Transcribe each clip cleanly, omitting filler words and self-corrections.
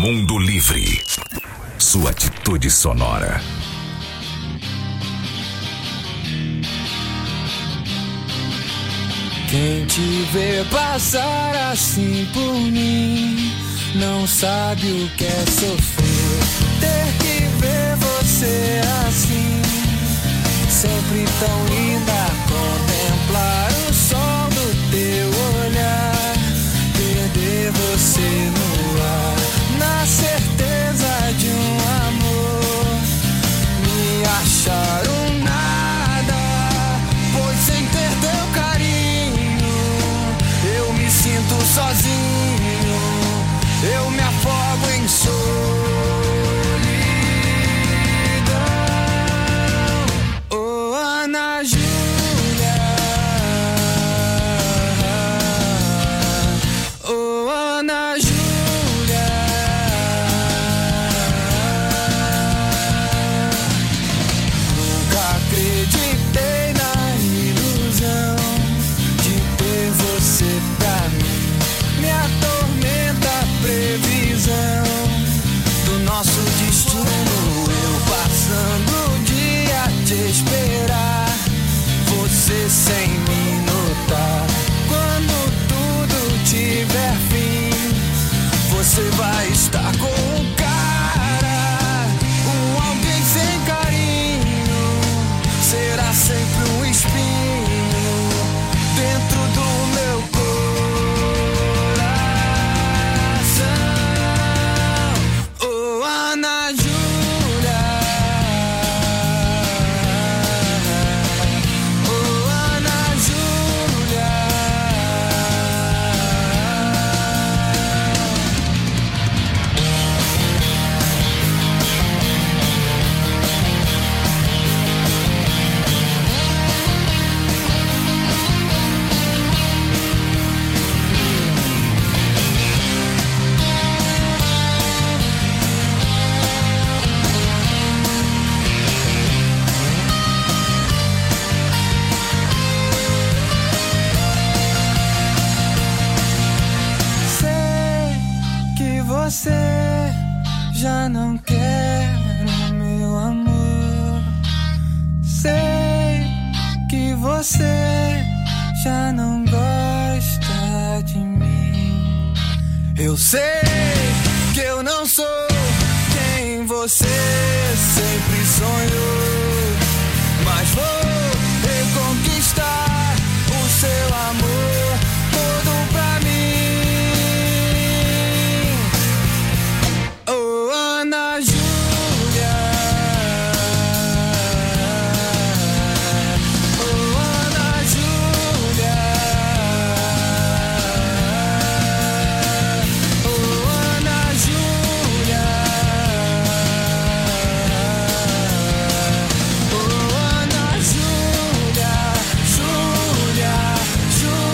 Mundo Livre. Sua atitude sonora. Quem te vê passar assim por mim não sabe o que é sofrer. Ter que ver você assim, sempre tão linda. Contemplar o sol do teu olhar, perder você no ar, na certeza de um amor, me achar um nada, pois sem ter teu carinho eu me sinto sozinho, eu me afogo em solidão. Oh, Ana Júlia, oh, Ana Júlia, nunca acreditei na ilusão de ter você pra mim. Me atormenta a previsão do nosso destino, eu passando o dia a te esperar, você sem me notar. Quando tudo tiver fim, você vai estar com um cara, um alguém sem carinho, será sempre um espinho dentro do meu coração. Oh, Ana Júlia, oh, Ana Júlia, sei que você já não quer o meu amor, sei que você já não gosta de mim. Eu sei que eu não sou quem você sempre sonhou, mas vou reconquistar o seu amor todo pra mim. Oh, Ana Júlia, oh, Ana Júlia, oh, Ana Júlia, oh, Ana Júlia, Júlia, Júlia.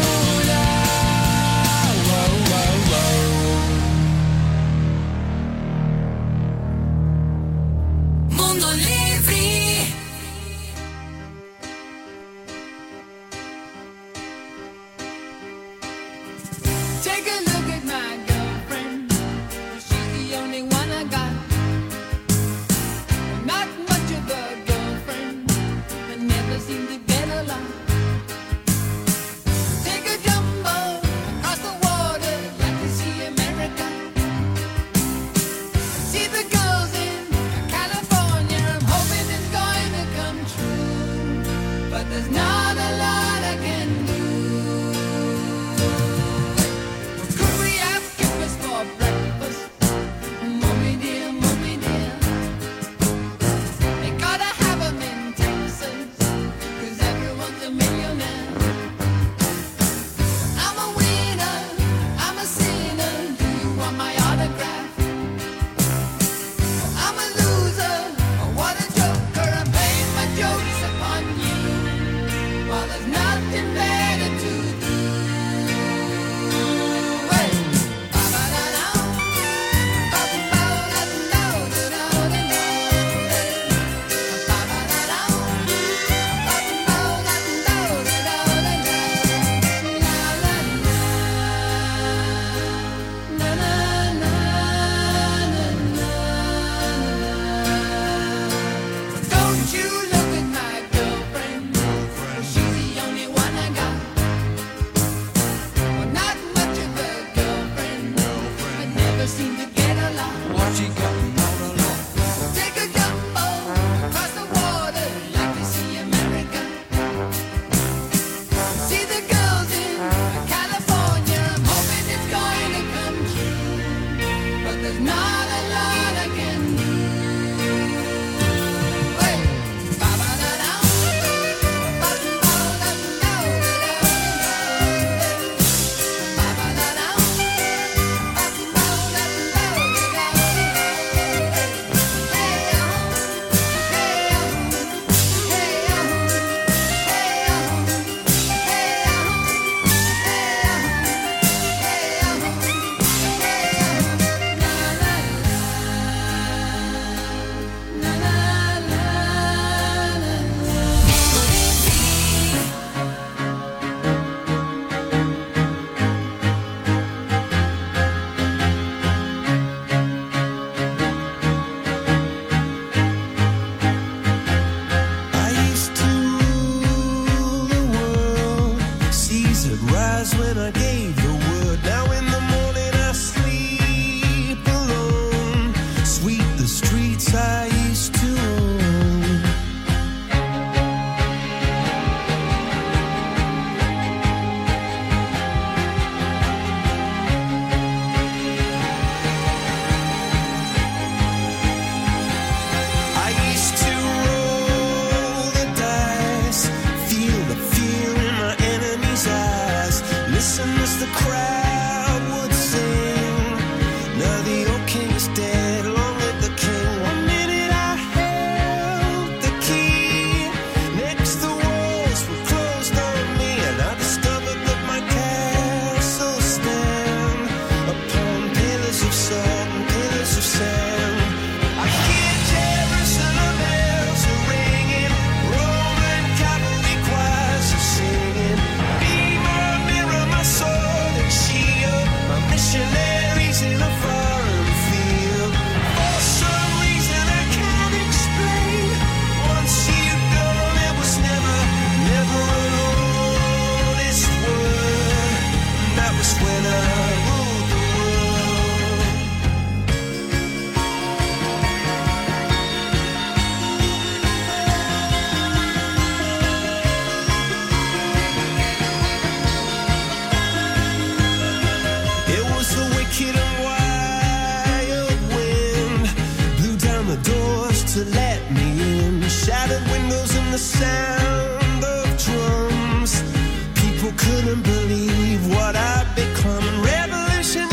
shattered windows and the sound of drums. People couldn't believe what I'd become. Revolutionaries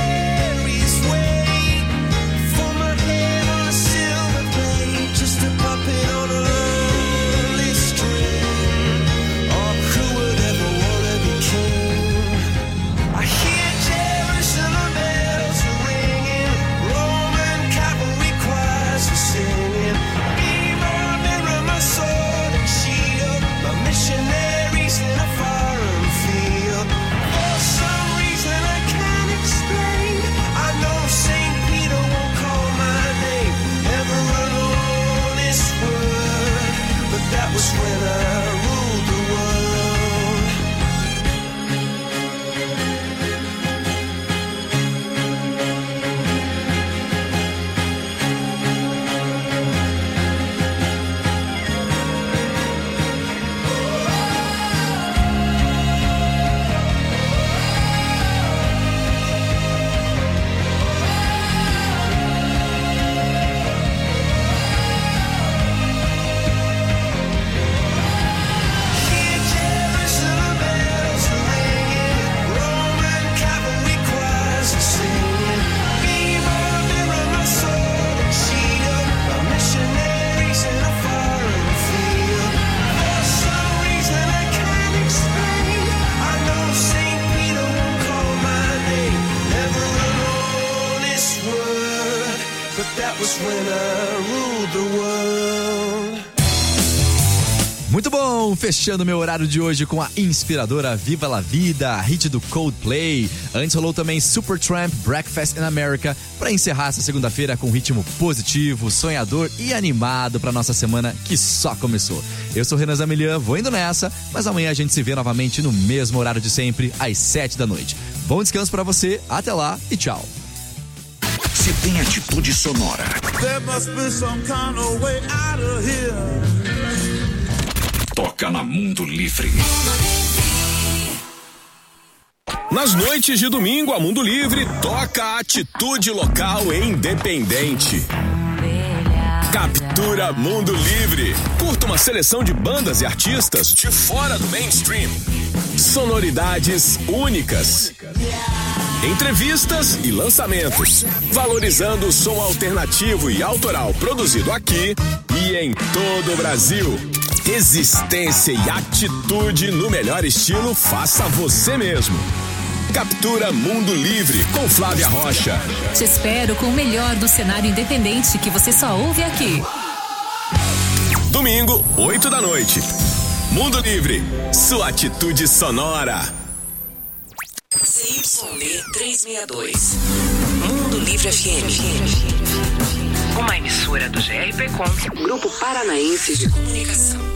wait for my head on a silver plate, just a puppet on a lonely string. Oh, who would ever wanna be king? I hear Jerusalem bells are ringing, Roman cavalry choirs are singing. Be my mirror, my sword and shield, my missionaries in a foreign field. For some reason I can't explain, I know St. Peter won't call my name ever alone this world, but that was when I ruled the world. Muito bom, fechando meu horário de hoje com a inspiradora Viva La Vida, hit do Coldplay. Antes rolou também Supertramp, Breakfast in America, para encerrar essa segunda-feira com um ritmo positivo, sonhador e animado para nossa semana que só começou. Eu sou Renan Zamilian, vou indo nessa, mas amanhã a gente se vê novamente no mesmo horário de sempre, às 7 da noite. Bom descanso para você, até lá e tchau. Se tem atitude sonora, There must be some kind of way out of here. toca na Mundo Livre. Nas noites de domingo, a Mundo Livre toca a atitude local e independente. Captura Mundo Livre. Curta uma seleção de bandas e artistas de fora do mainstream. Sonoridades únicas. Entrevistas e lançamentos. Valorizando o som alternativo e autoral produzido aqui e em todo o Brasil. Resistência e atitude no melhor estilo, faça você mesmo. Captura Mundo Livre com Flávia Rocha. Te espero com o melhor do cenário independente que você só ouve aqui. Domingo, 8 da noite. Mundo Livre, sua atitude sonora. CYB 362. Mundo Livre FM. Uma emissora do GRPcom, Grupo Paranaense de Comunicação.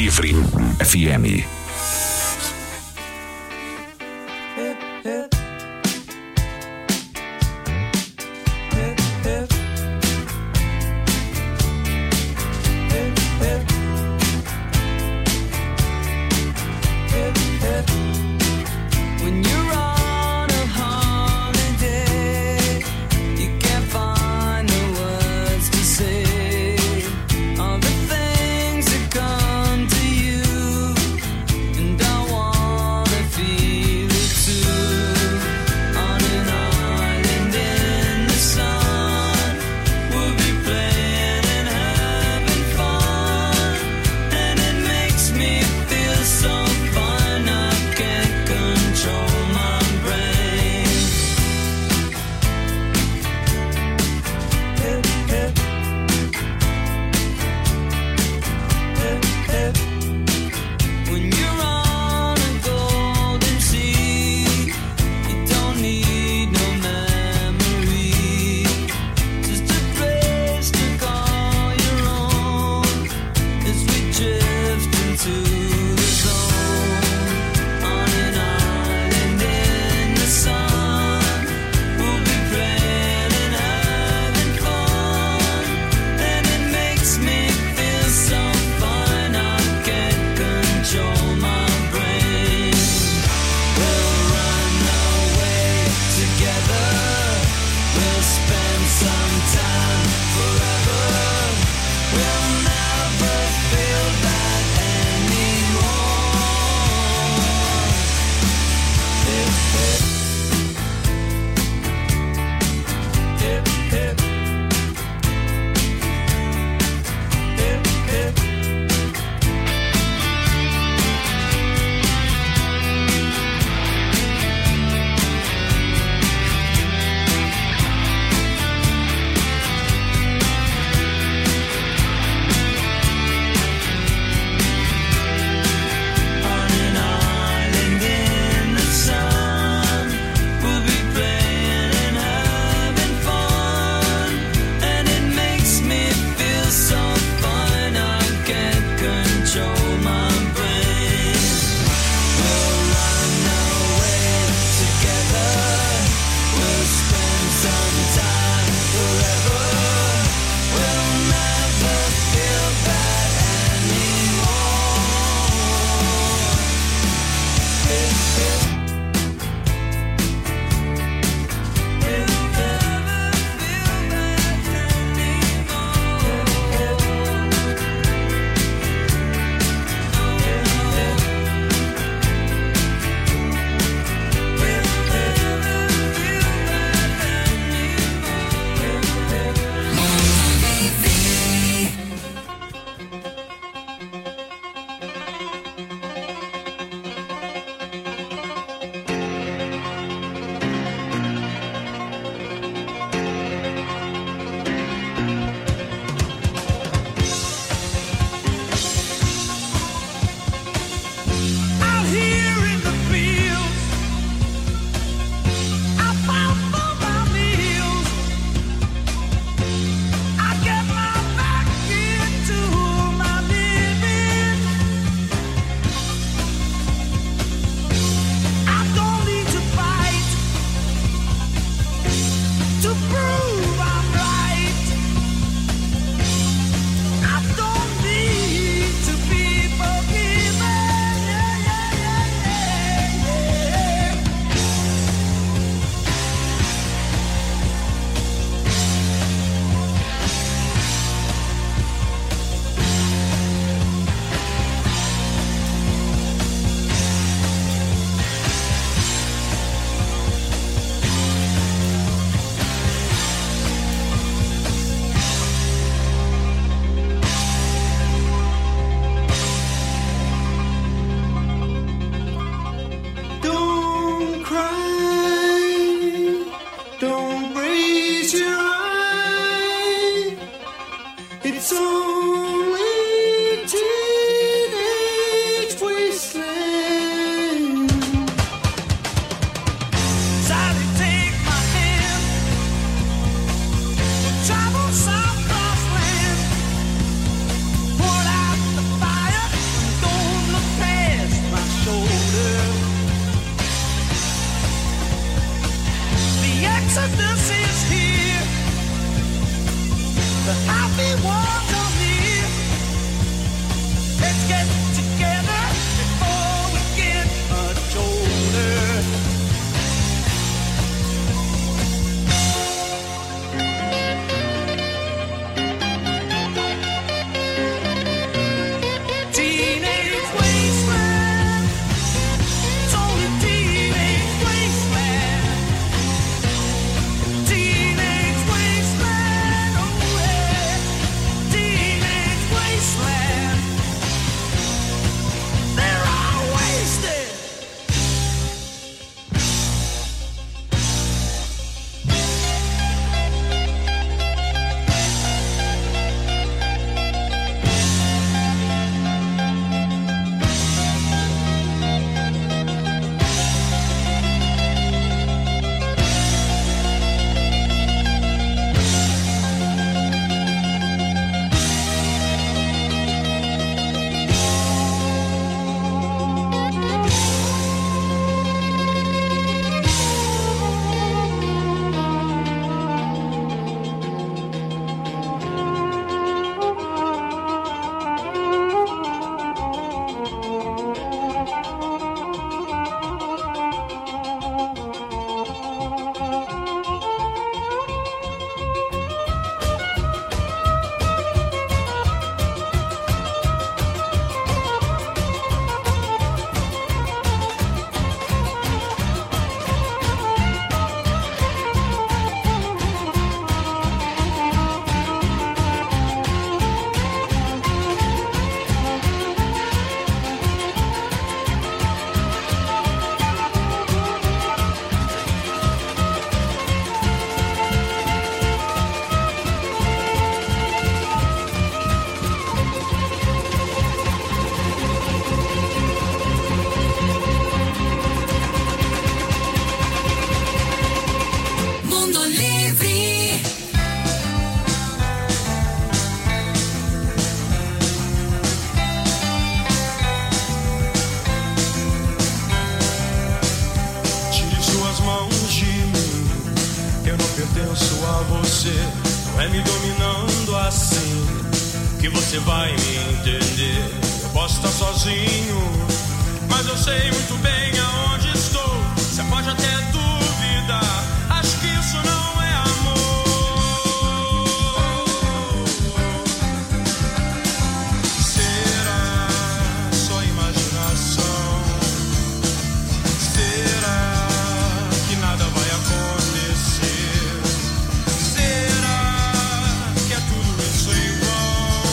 Livre FM. Go que você vai me entender. Eu posso estar sozinho, mas eu sei muito bem aonde estou. Você pode até duvidar, acho que isso não é amor. Será só imaginação? Será que nada vai acontecer? Será que é tudo isso em vão?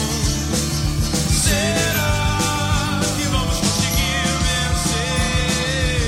Será que vamos conseguir vencer?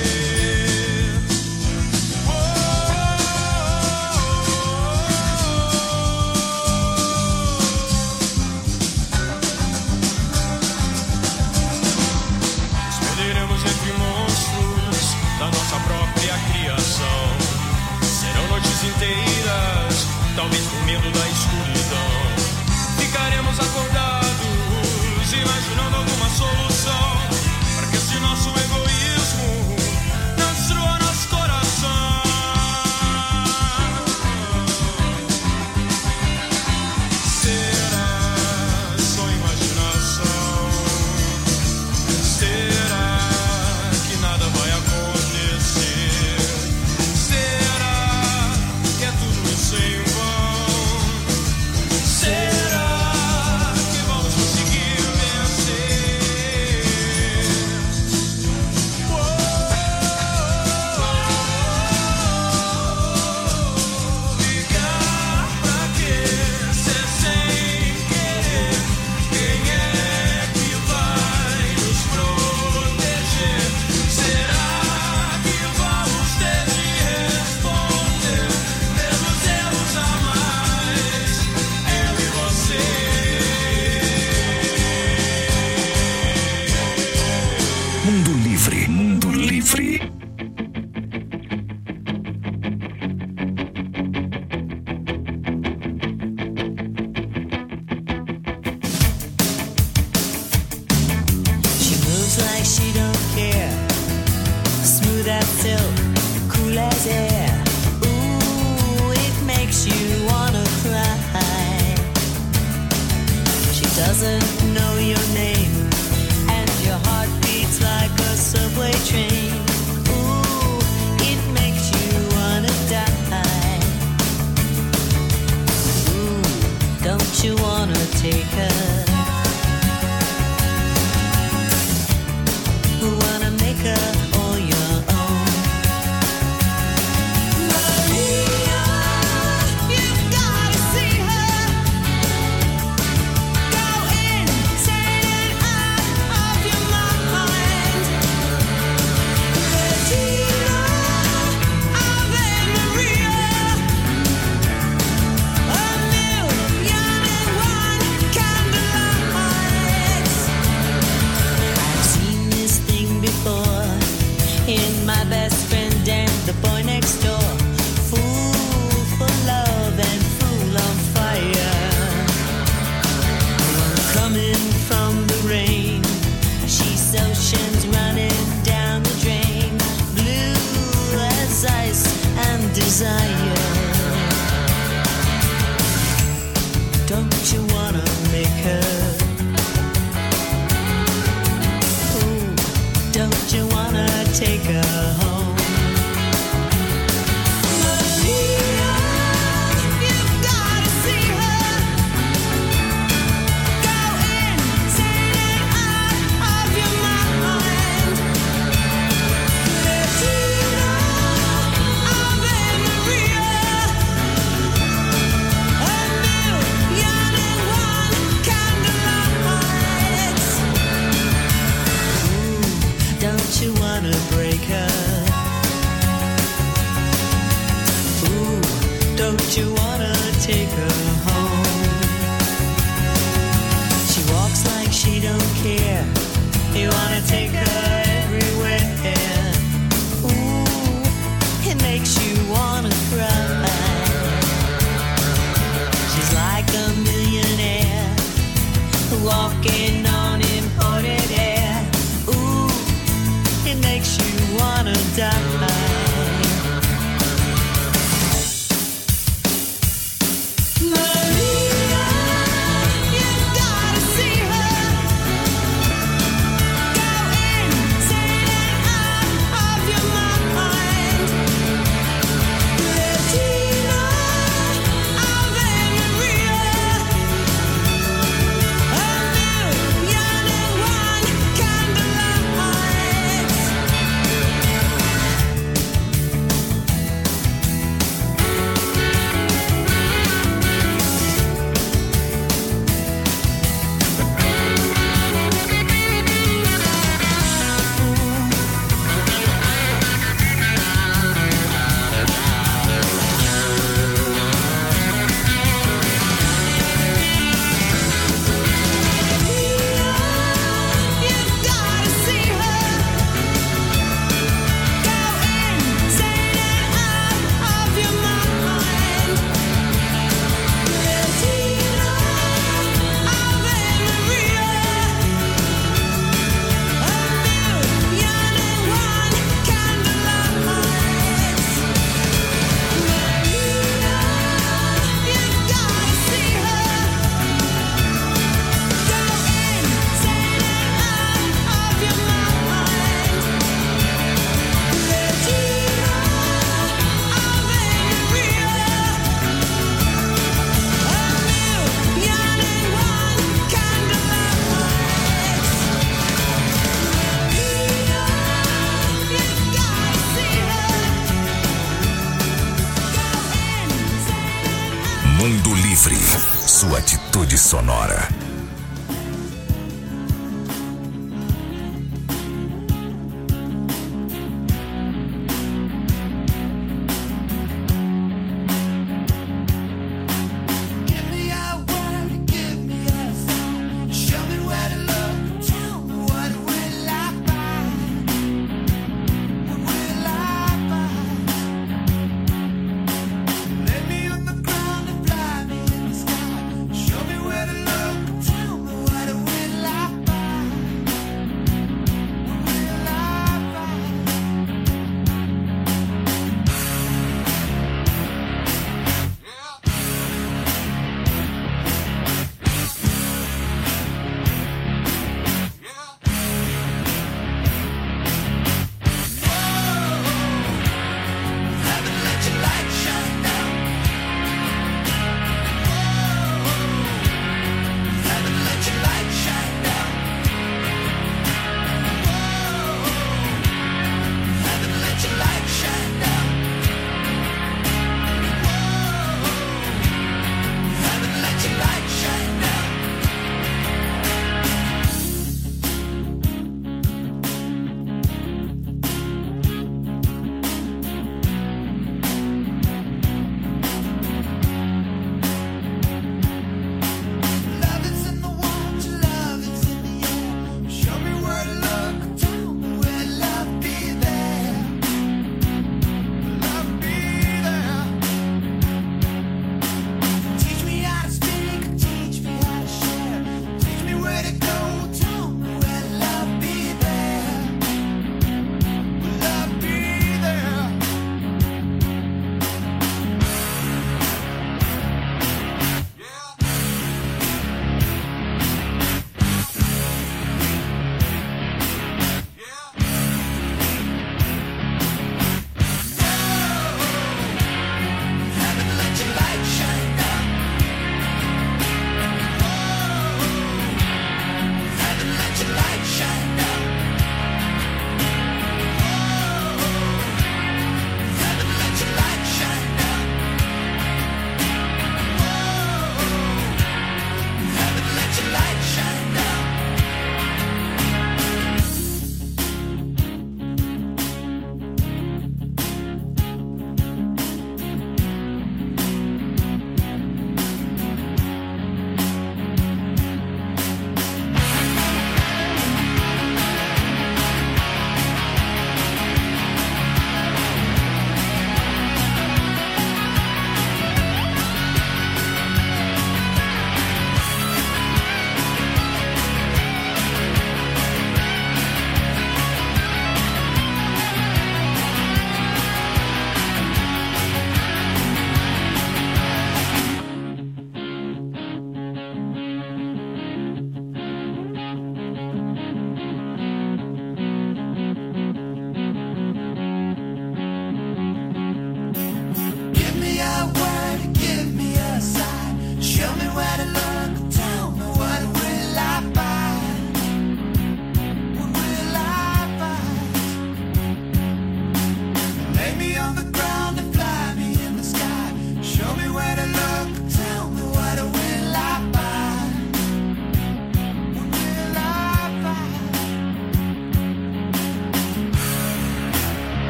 Nos perderemos entre monstros da nossa própria criação. Serão noites inteiras, talvez por medo da escuridão. Ficaremos acordados, imaginando alguma solução, para que esse nosso egoísmo não destrua nosso coração. Será só imaginação? Será que nada vai acontecer? Será que é tudo isso em vão? Será que vamos conseguir vencer? Ligar pra quê? Ser sem querer. Quem é que vai nos proteger? Será que vamos ter de responder pelos erros a mais? Eu e você. Mundo Livre. Mundo Livre. She moves like she don't care. Smooth as silk, cool as air. Ooh, it makes you wanna cry. She doesn't know your name, and your heart beats like a subway train. Ooh, it makes you wanna die. Ooh, don't you wanna take her? Wanna make her all your own. Maria, you've gotta see her. Go insane and out of your mind. Regina, Ave Maria. A million and one candlelights. I've seen this thing before in my best friend and the boy next door. Fool for love and fool on fire. Coming from the rain, she's oceans running down the drain. Blue as ice and desire. Don't you wanna make her? Ooh, don't you wanna take her home? Maria, you've gotta see her. Go insane and out of your mind. Regina, Ave Maria. A million and one candlelights. Ooh, don't you wanna break her? Ooh, don't you wanna take her home? She walks like she don't care. You wanna take her everywhere. Ooh, it makes you wanna cry. She's like a millionaire walking on imported air. Ooh, it makes you wanna die. Maria, you've gotta sua atitude sonora. Let me on the ground and fly me in the sky. Show me where to look.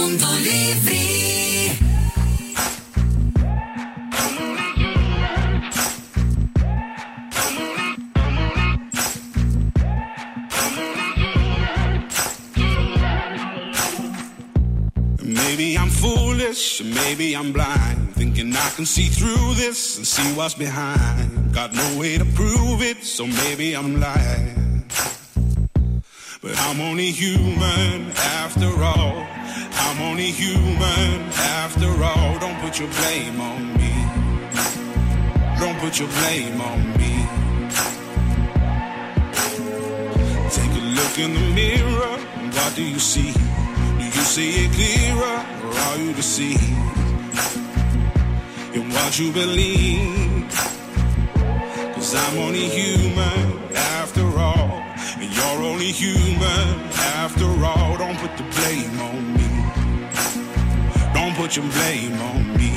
Mundo Livre. Maybe I'm foolish, maybe I'm blind, thinking I can see through this and see what's behind. Got no way to prove it, so maybe I'm lying. But I'm only human after all. I'm only human after all. Don't put your blame on me. Don't put your blame on me. Take a look in the mirror, what do you see? Do you see it clearer, or are you deceived in what you believe? 'Cause I'm only human after all, and you're only human after all. Don't put the blame on me. Don't put your blame on me.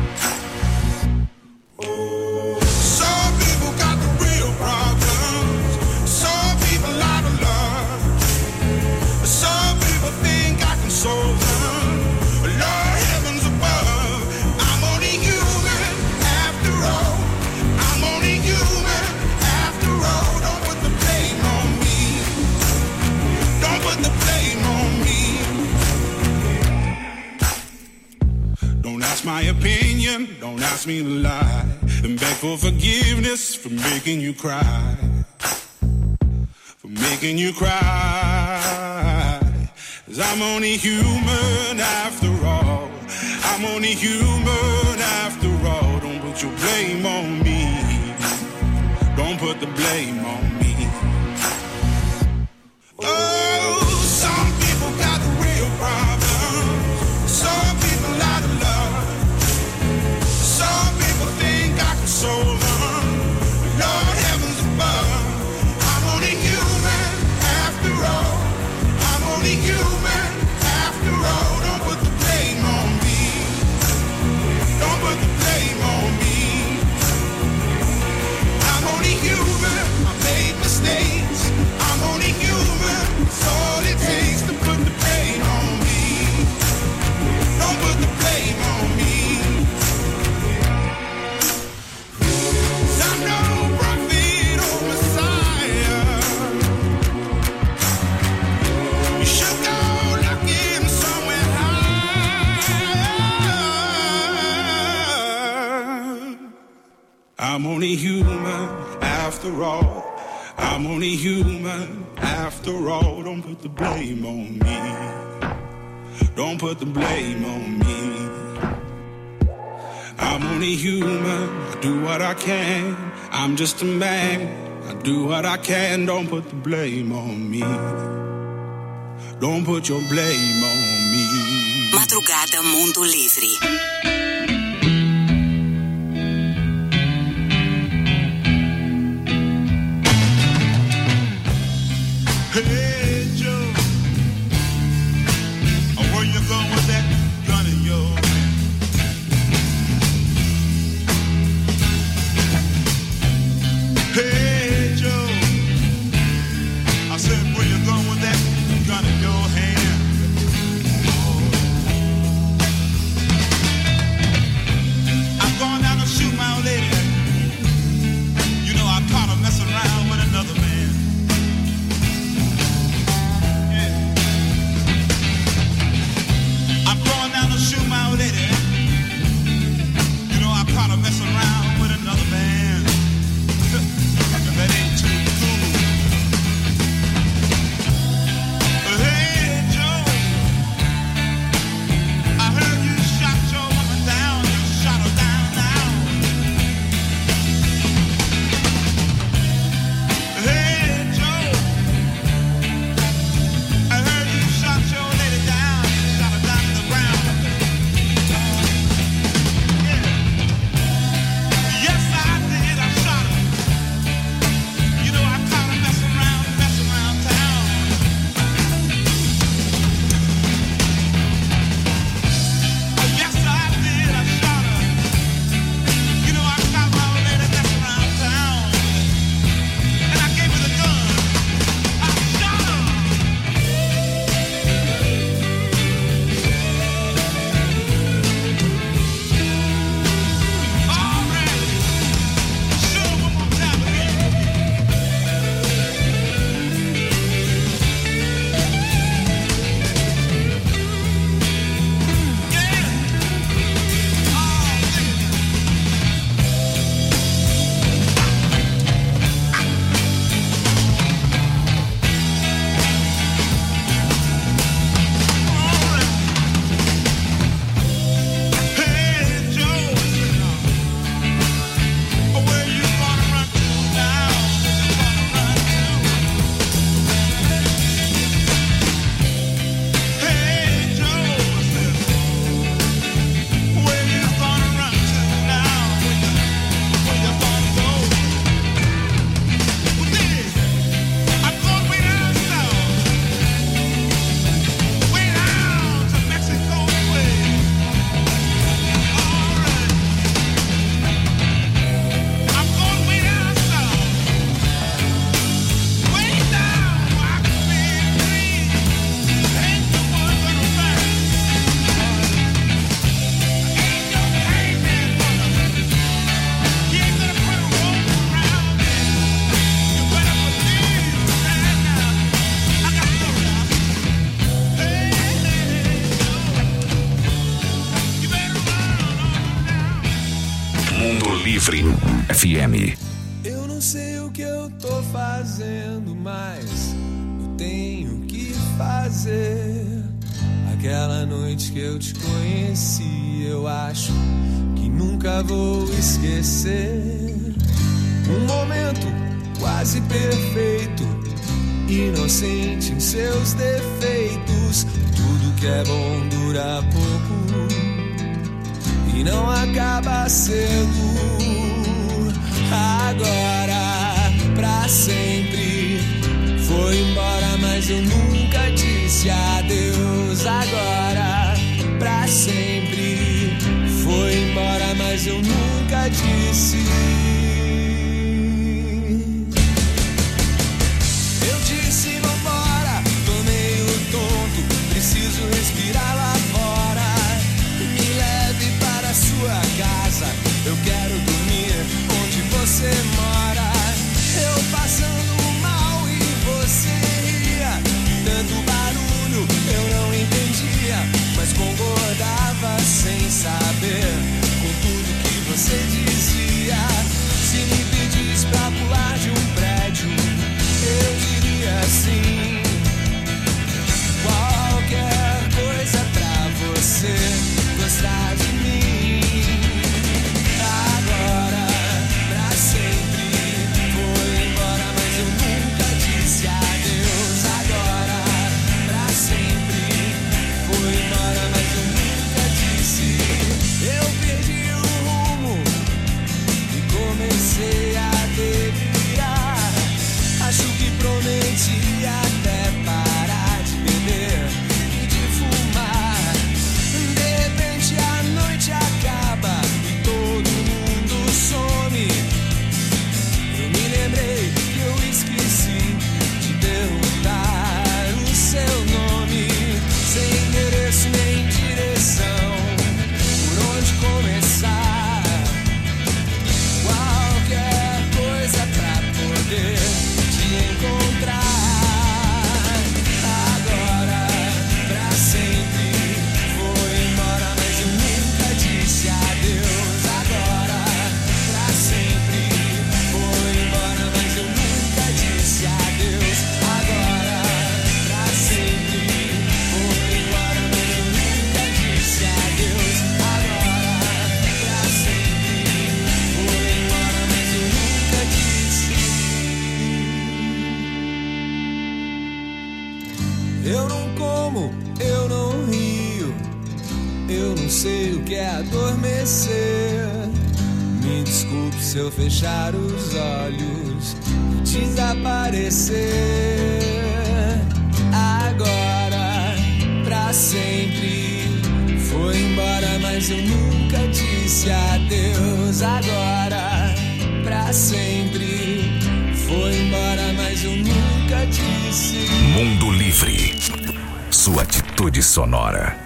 Some people got the real problems. Some people out of love. Some people think I can solve them. Lord, heavens above, I'm only human after all. I'm only human after all. Don't put the blame on me. Don't put the blame on me. Don't ask my opinion, don't ask me to lie, and beg for forgiveness for making you cry. For making you cry. 'Cause I'm only human after all. I'm only human after all. Don't put your blame on me. Don't put the blame on me. Oh, some people got the real problems. Some people out of love. Some people think I can solve them. Lord, heavens above, I'm only human after all. I'm only human after all. Don't put the blame on me. Don't put the blame on me. I'm only human. I made mistakes. I'm only human. It's all it takes to put the blame on me. Don't put the blame on me. 'Cause I'm no prophet or Messiah. You should go looking somewhere high. I'm only human after all. I'm only human after all. Don't put the blame on me. Don't put the blame on me. I'm only human. I do what I can. I'm just a man. I do what I can. Don't put the blame on me. Don't put your blame on me. Madrugada Mundo Livre. Hey Joe, where you going with that gun in your hand? Hey Joe, I said where you going with that gun in your hand? I'm going down to shoot my old lady. You know I caught her messing around with another man. Livre FM. Eu não sei o que eu tô fazendo, mas eu tenho que fazer. Aquela noite que eu te conheci, eu acho que nunca vou esquecer. Um momento quase perfeito, inocente em seus defeitos. Tudo que é bom dura pouco e não acaba cedo. Agora, pra sempre, foi embora, mas eu nunca disse adeus. Agora, pra sempre, foi embora, mas eu nunca disse. Eu disse vambora, tô meio tonto, preciso respirar lá fora. Me leve para a sua casa, eu quero dormir onde você mora. Eu passando mal e você ria, tanto barulho eu não entendia, mas concordava sem saber com tudo que você dizia. Se me pedisse pra pular de um prédio, eu diria sim. Qualquer coisa pra você gostar de mim. Agora, pra sempre, foi embora, mas eu nunca disse adeus. Agora, pra sempre, foi embora, mas eu nunca disse. Eu perdi o rumo e comecei a delirar. Acho que prometi até parar de beber e de fumar. De repente a noite acaba e todo mundo some. Eu me lembrei que eu esqueci de perguntar o seu nome. Sem endereço nem direção, por onde começar? Qualquer coisa pra poder te encontrar. Agora, pra sempre, foi embora, mas eu nunca disse adeus. Agora, pra sempre, foi embora, mas eu nunca disse adeus. Agora, pra sempre, foi embora, mas eu nunca disse adeus. Agora, pra sempre, foi embora, mas eu nunca disse. Eu não como, eu não rio, eu não sei o que é adormecer. Me desculpe se eu fechar os olhos e desaparecer. Agora, pra sempre, foi embora, mas eu nunca disse adeus. Agora, pra sempre, foi embora, mas eu nunca disse. Mundo Livre. Sua atitude sonora.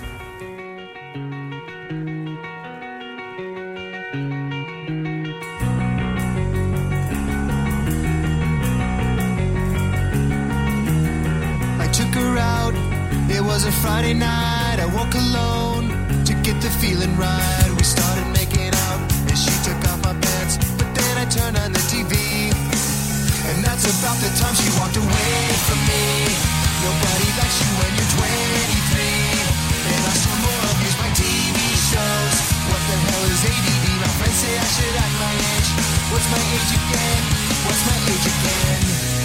I took her out, it was a Friday night. I woke alone to get the feeling right. We started making out and she took off my pants, but then I turned on the TV, and that's about the time she walked away from me. Nobody likes you when you're 23, and I still more abuse my TV shows. What the hell is ADD? My friends say I should act my age. What's my age again? What's my age again?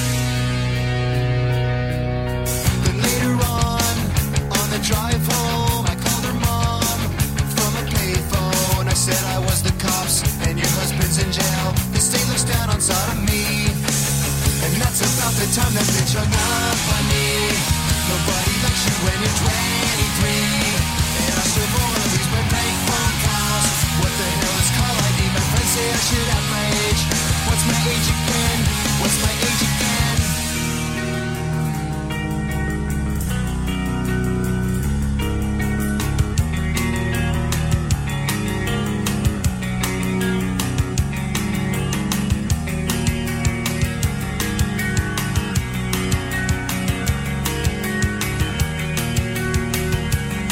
Then later on the drive home, I called her mom from a payphone. I said I was the cops and your husband's in jail. The state looks down on sodomy, and that's about the time that bitch hung up on me. Nobody likes you when you're 23, and I still wanna lose my bank phone calls. What the hell is call ID? My friends say I should have my age. What's my age again? What's my age again?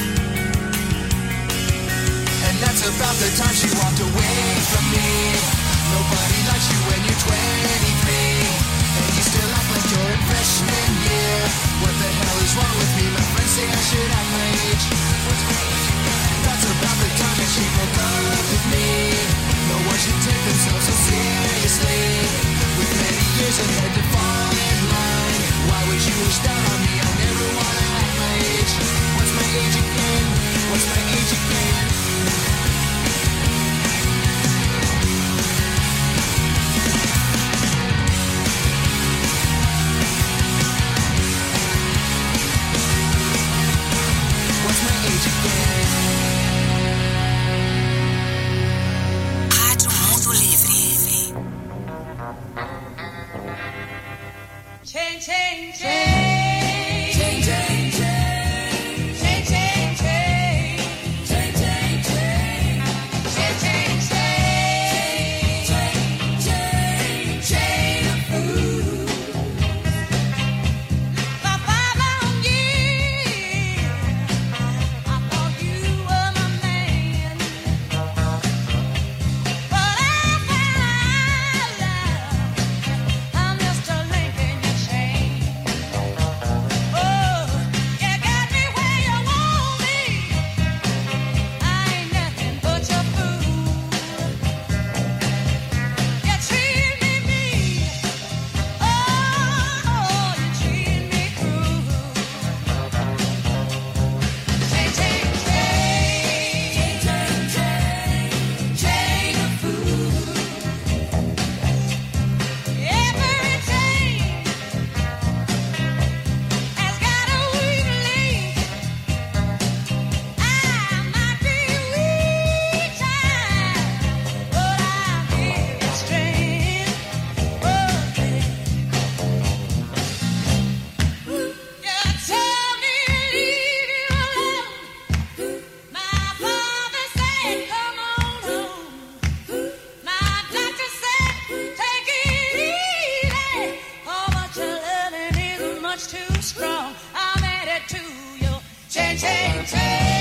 About the time she walked away from me. Nobody likes you when you're 23, and you still act like you're in freshman year. What the hell is wrong with me? My friends say I should act my age. That's about the time that she broke up with me. No one should take themselves so seriously. With many years ahead to fall in line, why would you wish that on me? I never wanna act my age. What's my age again? What's my age again? What's my age again? Rádio Mundo Livre. Chain, chain, chain. Chain, chain, chain. Chain, chain, chain. Chain, chain, chain. Chain, chain, chain. Chain, chain, chain of food. For 5 long years, I thought you were my man. But I found out I'm just a link in your chain. Oh, you got me where you want me. I ain't nothing but your fool. You treat me mean. Oh, you treat me cruel. Chain, chain, chain. Chain, chain, chain of food. Every chain has got a weak link. I might be weak time, but I give you strength. Oh, you tell me leave you alone. My father said come on home. My doctor said take it easy. Oh, but your loving is much too strong. I'm headed to you. Chain, chain, chain.